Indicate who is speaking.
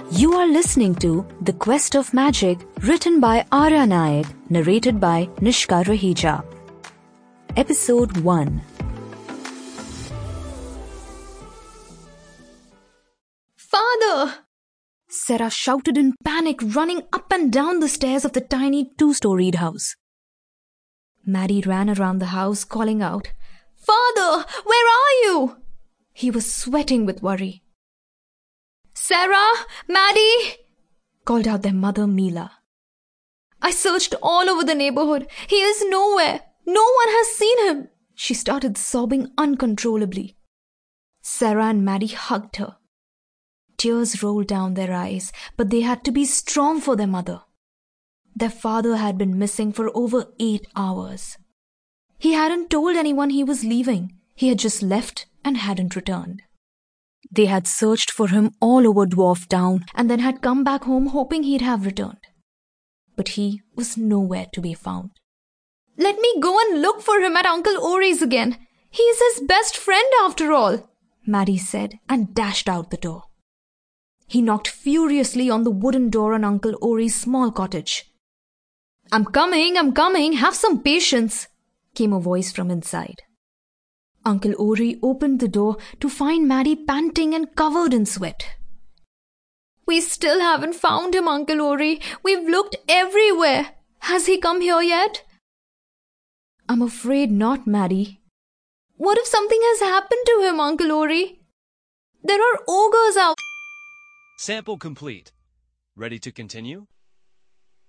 Speaker 1: You are listening to The Quest of Magic, written by Arya Nayak, narrated by Nishka Rahija. Episode 1.
Speaker 2: Father!
Speaker 1: Sarah shouted in panic, running up and down the stairs of the tiny two-storied house. Maddie ran around the house, calling out,
Speaker 2: Father, where are you?
Speaker 1: He was sweating with worry.
Speaker 2: Sarah, Maddie,
Speaker 1: called out their mother, Mila.
Speaker 2: I searched all over the neighborhood. He is nowhere. No one has seen him.
Speaker 1: She started sobbing uncontrollably. Sarah and Maddie hugged her. Tears rolled down their eyes, but they had to be strong for their mother. Their father had been missing for over 8 hours. He hadn't told anyone he was leaving. He had just left and hadn't returned. They had searched for him all over Dwarf Town and then had come back home hoping he'd have returned. But he was nowhere to be found.
Speaker 2: Let me go and look for him at Uncle Ori's again. He's his best friend after all,
Speaker 1: Maddie said and dashed out the door. He knocked furiously on the wooden door on Uncle Ori's small cottage.
Speaker 2: I'm coming, have some patience,
Speaker 1: came a voice from inside. Uncle Ori opened the door to find Maddie panting and covered in sweat.
Speaker 2: We still haven't found him, Uncle Ori. We've looked everywhere. Has he come here yet?
Speaker 1: I'm afraid not, Maddie.
Speaker 2: What if something has happened to him, Uncle Ori? There are ogres out.
Speaker 3: Sample complete. Ready to continue?